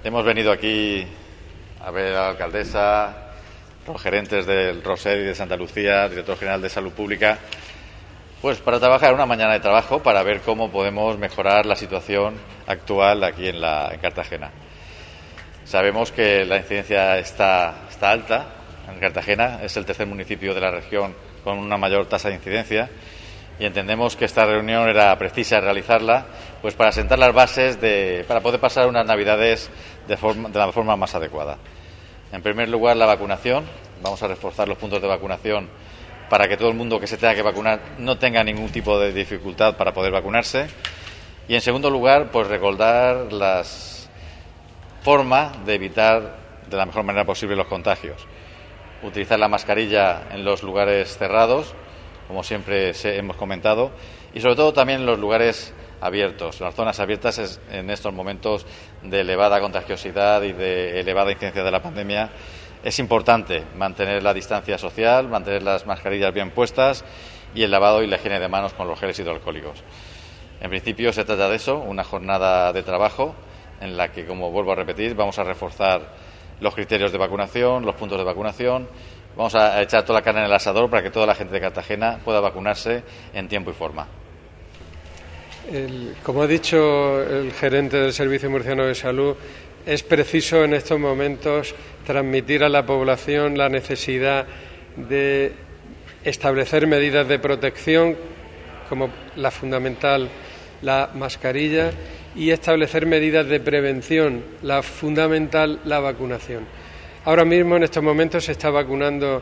Hemos venido aquí a ver a la alcaldesa, los gerentes del Rosell y de Santa Lucía, director general de Salud Pública, pues para trabajar una mañana de trabajo para ver cómo podemos mejorar la situación actual aquí en Cartagena. Sabemos que la incidencia está alta en Cartagena, es el tercer municipio de la región con una mayor tasa de incidencia, y entendemos que esta reunión era precisa realizarla pues para sentar las bases para poder pasar unas Navidades de la forma más adecuada. En primer lugar, la vacunación. Vamos a reforzar los puntos de vacunación para que todo el mundo que se tenga que vacunar no tenga ningún tipo de dificultad para poder vacunarse. Y en segundo lugar, pues recordar las formas de evitar de la mejor manera posible los contagios. Utilizar la mascarilla en los lugares cerrados, como siempre hemos comentado, y sobre todo también en los lugares abiertos. Las zonas abiertas en estos momentos de elevada contagiosidad y de elevada incidencia de la pandemia es importante mantener la distancia social, mantener las mascarillas bien puestas y el lavado y la higiene de manos con los geles hidroalcohólicos. En principio se trata de eso, una jornada de trabajo en la que, como vuelvo a repetir, vamos a reforzar los criterios de vacunación, los puntos de vacunación. Vamos a echar toda la carne en el asador para que toda la gente de Cartagena pueda vacunarse en tiempo y forma. Como ha dicho el gerente del Servicio Murciano de Salud, es preciso en estos momentos transmitir a la población la necesidad de establecer medidas de protección, como la fundamental, la mascarilla, y establecer medidas de prevención, la fundamental, la vacunación. Ahora mismo, en estos momentos, se está vacunando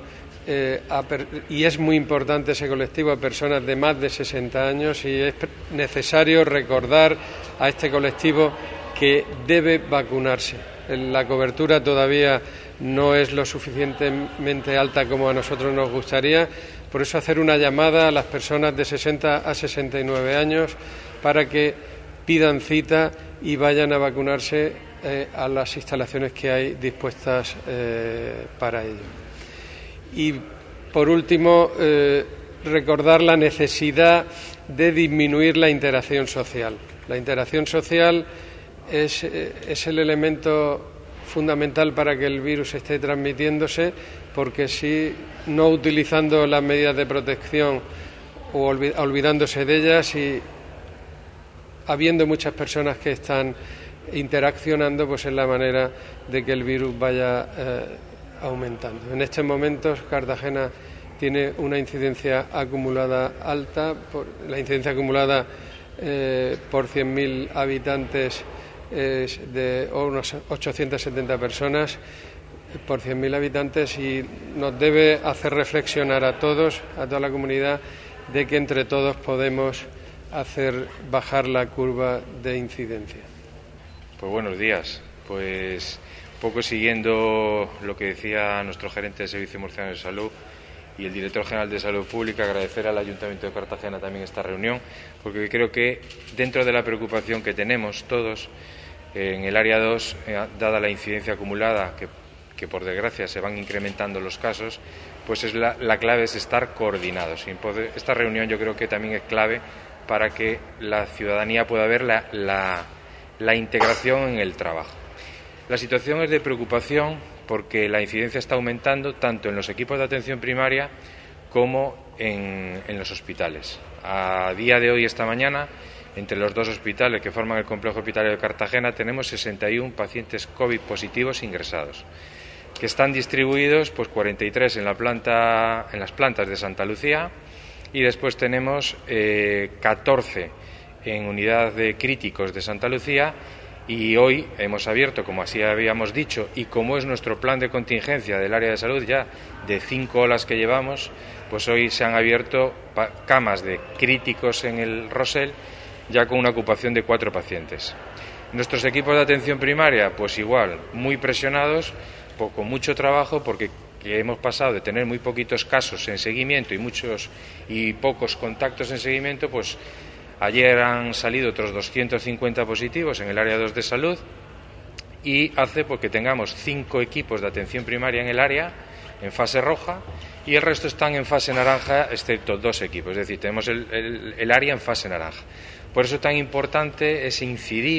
y es muy importante ese colectivo, a personas de más de 60 años, y es necesario recordar a este colectivo que debe vacunarse. La cobertura todavía no es lo suficientemente alta como a nosotros nos gustaría, por eso hacer una llamada a las personas de 60 a 69 años para que pidan cita y vayan a vacunarse a las instalaciones que hay dispuestas para ello. Y, por último, recordar la necesidad de disminuir la interacción social. La interacción social es el elemento fundamental para que el virus esté transmitiéndose, porque si no utilizando las medidas de protección o olvidándose de ellas y habiendo muchas personas que están interaccionando, pues es la manera de que el virus vaya aumentando. En estos momentos Cartagena tiene una incidencia acumulada alta, la incidencia acumulada por 100.000 habitantes es de unos 870 personas por 100.000 habitantes, y nos debe hacer reflexionar a todos, a toda la comunidad, de que entre todos podemos hacer bajar la curva de incidencia. Pues buenos días. Pues un poco siguiendo lo que decía nuestro gerente del Servicio Murciano de Salud y el director general de Salud Pública, agradecer al Ayuntamiento de Cartagena también esta reunión, porque creo que dentro de la preocupación que tenemos todos en el área 2, dada la incidencia acumulada, que por desgracia se van incrementando los casos, pues la clave es estar coordinados. Esta reunión yo creo que también es clave para que la ciudadanía pueda ver la integración en el trabajo. La situación es de preocupación porque la incidencia está aumentando tanto en los equipos de atención primaria como en los hospitales. A día de hoy, esta mañana, entre los dos hospitales que forman el complejo hospitalario de Cartagena, tenemos 61 pacientes COVID positivos ingresados, que están distribuidos, pues 43 en las plantas de Santa Lucía, y después tenemos 14 en unidad de críticos de Santa Lucía, y hoy hemos abierto, como así habíamos dicho, y como es nuestro plan de contingencia del área de salud ya de 5 olas que llevamos, pues hoy se han abierto camas de críticos en el Rosell, ya con una ocupación de 4 pacientes. Nuestros equipos de atención primaria, pues igual, muy presionados, con mucho trabajo, porque hemos pasado de tener muy poquitos casos en seguimiento y pocos contactos en seguimiento, pues ayer han salido otros 250 positivos en el área 2 de salud, y hace que tengamos 5 equipos de atención primaria en el área en fase roja y el resto están en fase naranja, excepto 2 equipos, es decir, tenemos el área en fase naranja. Por eso tan importante es incidir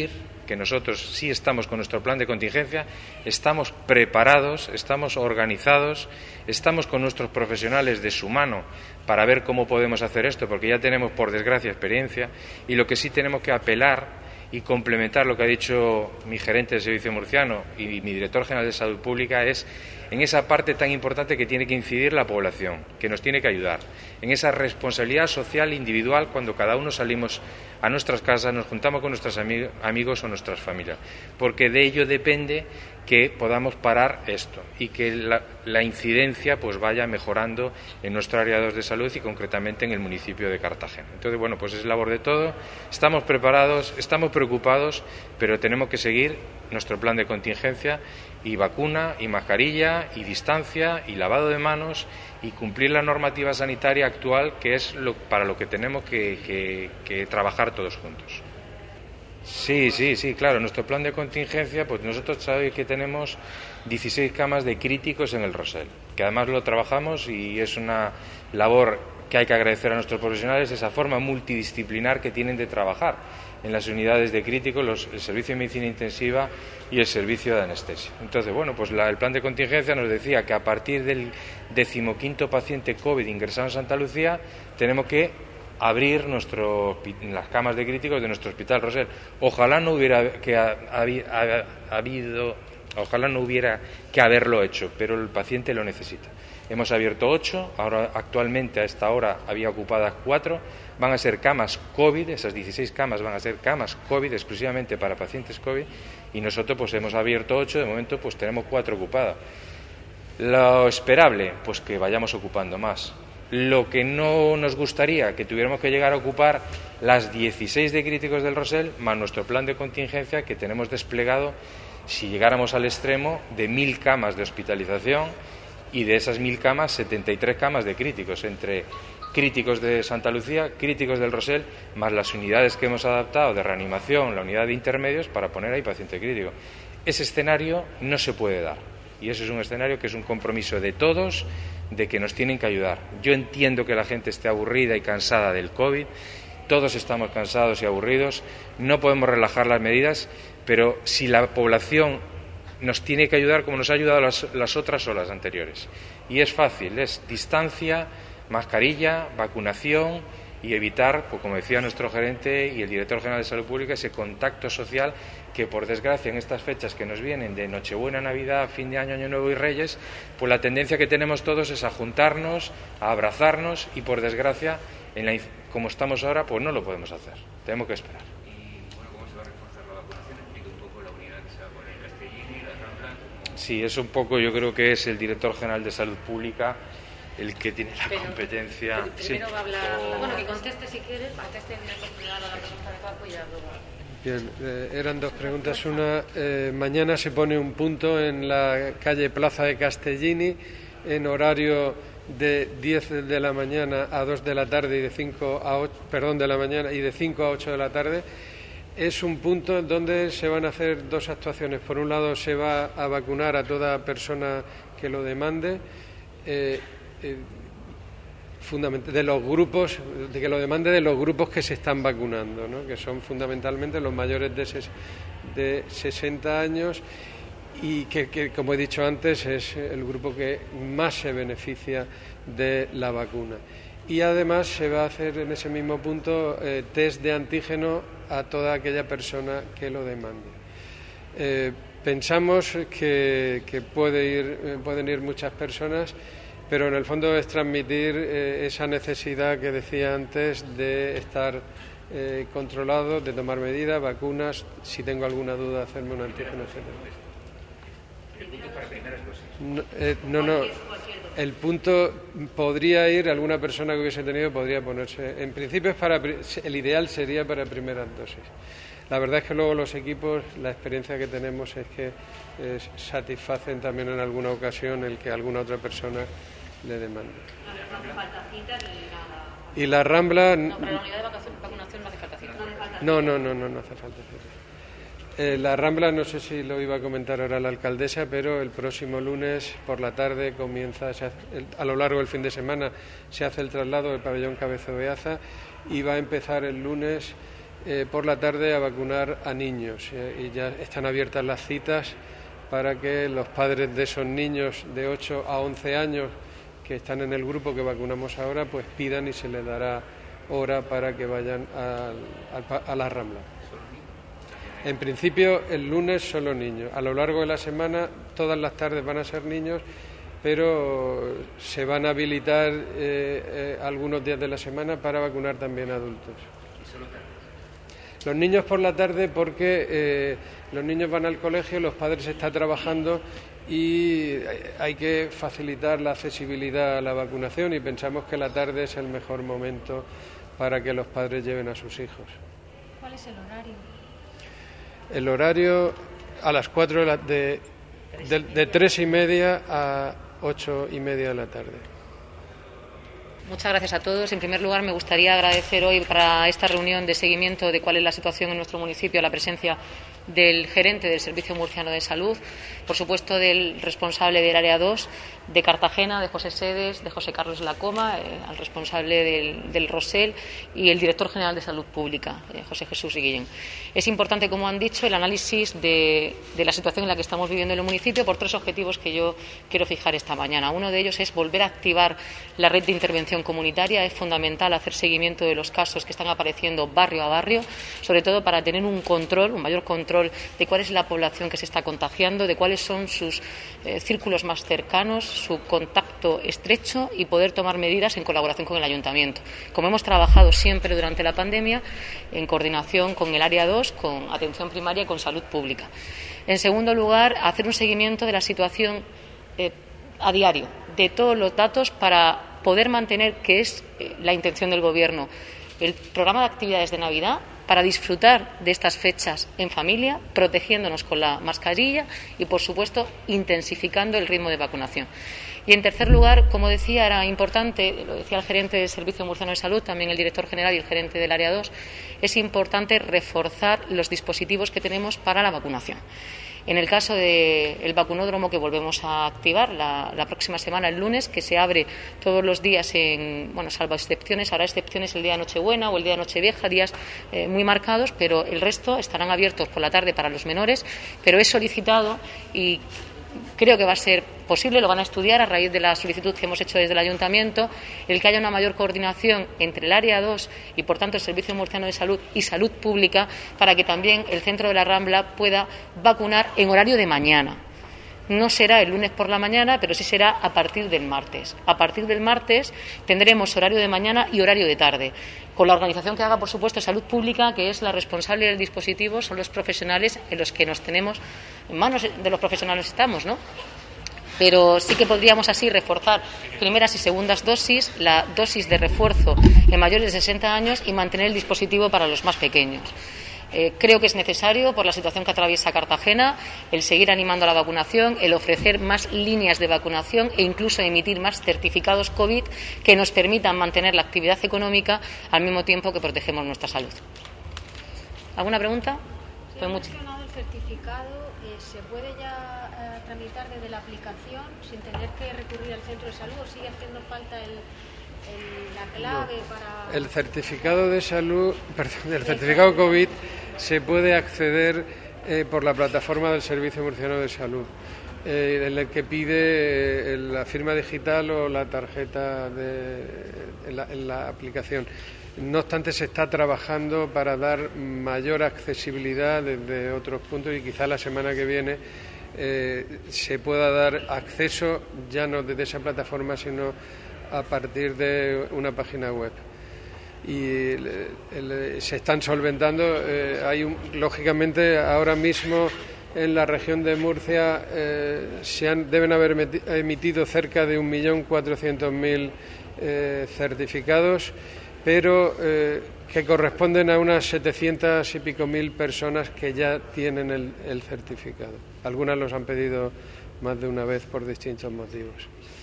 que nosotros sí estamos con nuestro plan de contingencia, estamos preparados, estamos organizados, estamos con nuestros profesionales de su mano para ver cómo podemos hacer esto, porque ya tenemos, por desgracia, experiencia, y lo que sí tenemos que apelar y complementar lo que ha dicho mi gerente del Servicio Murciano y mi director general de Salud Pública es en esa parte tan importante que tiene que incidir la población, que nos tiene que ayudar, en esa responsabilidad social individual cuando cada uno salimos a nuestras casas, nos juntamos con nuestros amigos o nuestras familias, porque de ello depende que podamos parar esto y que la incidencia pues vaya mejorando en nuestro área 2 de salud y concretamente en el municipio de Cartagena. Entonces, bueno, pues es labor de todo, estamos preparados, estamos preocupados, pero tenemos que seguir nuestro plan de contingencia y vacuna y mascarilla y distancia y lavado de manos y cumplir la normativa sanitaria actual, que es para lo que tenemos que trabajar todos juntos. Sí, claro. Nuestro plan de contingencia, pues nosotros sabéis que tenemos 16 camas de críticos en el Rosell, que además lo trabajamos y es una labor que hay que agradecer a nuestros profesionales, esa forma multidisciplinar que tienen de trabajar en las unidades de críticos, el servicio de medicina intensiva y el servicio de anestesia. Entonces, bueno, pues el plan de contingencia nos decía que a partir del 15º paciente COVID ingresado en Santa Lucía tenemos que abrir las camas de críticos de nuestro hospital Rosell. Ojalá no hubiera que haberlo hecho, pero el paciente lo necesita. Hemos abierto 8, ahora actualmente a esta hora había ocupadas 4, van a ser camas COVID, esas 16 camas van a ser camas COVID exclusivamente para pacientes COVID y nosotros pues hemos abierto 8, de momento pues tenemos 4 ocupadas. Lo esperable, pues que vayamos ocupando más. Lo que no nos gustaría, que tuviéramos que llegar a ocupar las 16 de críticos del Rosell, más nuestro plan de contingencia que tenemos desplegado, si llegáramos al extremo, de 1.000 camas de hospitalización y de esas 1.000 camas, 73 camas de críticos, entre críticos de Santa Lucía, críticos del Rosell, más las unidades que hemos adaptado de reanimación, la unidad de intermedios, para poner ahí paciente crítico. Ese escenario no se puede dar. Y eso es un escenario que es un compromiso de todos, de que nos tienen que ayudar. Yo entiendo que la gente esté aburrida y cansada del COVID, todos estamos cansados y aburridos, no podemos relajar las medidas, pero si la población nos tiene que ayudar como nos ha ayudado las otras olas anteriores. Y es fácil, es distancia, mascarilla, vacunación y evitar, pues como decía nuestro gerente y el director general de Salud Pública, ese contacto social que, por desgracia, en estas fechas que nos vienen de Nochebuena, Navidad, fin de año, Año Nuevo y Reyes, pues la tendencia que tenemos todos es a juntarnos, a abrazarnos y, por desgracia, como estamos ahora, pues no lo podemos hacer. Tenemos que esperar. ¿Cómo se va a reforzar la vacunación? Explica un poco la unidad que se va a poner en Castellini, la Rambla. Sí, es un poco, yo creo que es el director general de Salud Pública el que tiene la competencia. Primero va a hablar. Bueno, que conteste si quiere, conteste el director general a la pregunta de Paco y ya luego. Bien, eran dos preguntas. Una, mañana se pone un punto en la calle Plaza de Castellini en horario de 10 de la mañana a 2 de la tarde y de 5 a 8, de la mañana y de 5 a 8 de la tarde. Es un punto donde se van a hacer dos actuaciones. Por un lado, se va a vacunar a toda persona que lo demande, de los grupos, de que lo demande de los grupos que se están vacunando, ¿no? Que son fundamentalmente los mayores de 60 años y que, como he dicho antes, es el grupo que más se beneficia de la vacuna. Y además se va a hacer en ese mismo punto test de antígeno a toda aquella persona que lo demande. Pensamos que pueden ir muchas personas, pero en el fondo es transmitir esa necesidad que decía antes de estar controlado, de tomar medidas, vacunas, si tengo alguna duda, hacerme un antígeno, etc. ¿El punto para primeras dosis? No. El punto podría ir, alguna persona que hubiese tenido podría ponerse. En principio el ideal sería para primeras dosis. La verdad es que luego los equipos, la experiencia que tenemos es que satisfacen también en alguna ocasión el que alguna otra persona le demande. No hace falta cita ni nada. Y la Rambla... No, para la unidad de vacunación no hace falta cita. No hace falta cita. La Rambla, no sé si lo iba a comentar ahora la alcaldesa, pero el próximo lunes por la tarde comienza, a lo largo del fin de semana se hace el traslado del pabellón Cabezo Beaza y va a empezar el lunes por la tarde a vacunar a niños y ya están abiertas las citas para que los padres de esos niños de 8 a 11 años que están en el grupo que vacunamos ahora, pues pidan y se les dará hora para que vayan a la Rambla. En principio, el lunes solo niños. A lo largo de la semana, todas las tardes van a ser niños, pero se van a habilitar algunos días de la semana para vacunar también a adultos. ¿Y solo tardes? Los niños por la tarde porque los niños van al colegio, los padres están trabajando y hay que facilitar la accesibilidad a la vacunación y pensamos que la tarde es el mejor momento para que los padres lleven a sus hijos. ¿Cuál es el horario? El horario a las 4 de 3:30 a 8:30 de la tarde. Muchas gracias a todos. En primer lugar, me gustaría agradecer hoy para esta reunión de seguimiento de cuál es la situación en nuestro municipio la presencia del gerente del Servicio Murciano de Salud, por supuesto del responsable del Área 2 de Cartagena, de José Sedes, de José Carlos Lacoma, al responsable del Rosell y el director general de Salud Pública, José Jesús Guillén. Es importante, como han dicho, el análisis de la situación en la que estamos viviendo en el municipio por 3 objetivos que yo quiero fijar esta mañana. Uno de ellos es volver a activar la red de intervención comunitaria. Es fundamental hacer seguimiento de los casos que están apareciendo barrio a barrio, sobre todo para tener un mayor control de cuál es la población que se está contagiando, de cuáles son sus círculos más cercanos, su contacto estrecho y poder tomar medidas en colaboración con el ayuntamiento. Como hemos trabajado siempre durante la pandemia, en coordinación con el Área 2, con atención primaria y con salud pública. En segundo lugar, hacer un seguimiento de la situación a diario, de todos los datos para poder mantener, que es la intención del Gobierno, el programa de actividades de Navidad para disfrutar de estas fechas en familia, protegiéndonos con la mascarilla y, por supuesto, intensificando el ritmo de vacunación. Y, en tercer lugar, como decía, era importante, lo decía el gerente del Servicio Murciano de Salud, también el director general y el gerente del Área 2, es importante reforzar los dispositivos que tenemos para la vacunación. En el caso del vacunódromo que volvemos a activar la próxima semana, el lunes, que se abre todos los días, salvo excepciones, habrá excepciones el día de Nochebuena o el día de Nochevieja, días muy marcados, pero el resto estarán abiertos por la tarde para los menores, pero he solicitado y creo que va a ser posible, lo van a estudiar a raíz de la solicitud que hemos hecho desde el Ayuntamiento, el que haya una mayor coordinación entre el Área 2 y, por tanto, el Servicio Murciano de Salud y Salud Pública para que también el centro de la Rambla pueda vacunar en horario de mañana. No será el lunes por la mañana, pero sí será a partir del martes. A partir del martes tendremos horario de mañana y horario de tarde, con la organización que haga, por supuesto, Salud Pública, que es la responsable del dispositivo, son los profesionales en los que nos tenemos, en manos de los profesionales estamos, ¿no? Pero sí que podríamos así reforzar primeras y segundas dosis, la dosis de refuerzo en mayores de 60 años y mantener el dispositivo para los más pequeños. Creo que es necesario, por la situación que atraviesa Cartagena, el seguir animando a la vacunación, el ofrecer más líneas de vacunación e incluso emitir más certificados COVID que nos permitan mantener la actividad económica al mismo tiempo que protegemos nuestra salud. ¿Alguna pregunta? Se ha mencionado el certificado. ¿Se puede ya tramitar desde la aplicación sin tener que recurrir al centro de salud o sigue haciendo falta la clave para...? El certificado de salud, el certificado COVID se puede acceder por la plataforma del Servicio Murciano de Salud, en el que pide la firma digital o la tarjeta en la aplicación. No obstante, se está trabajando para dar mayor accesibilidad desde otros puntos y quizá la semana que viene se pueda dar acceso ya no desde esa plataforma, sino a partir de una página web. Y se están solventando. Lógicamente, ahora mismo en la región de Murcia deben haber emitido cerca de 1.400.000 certificados, pero que corresponden a unas 700 y pico mil personas que ya tienen el certificado. Algunas los han pedido más de una vez por distintos motivos.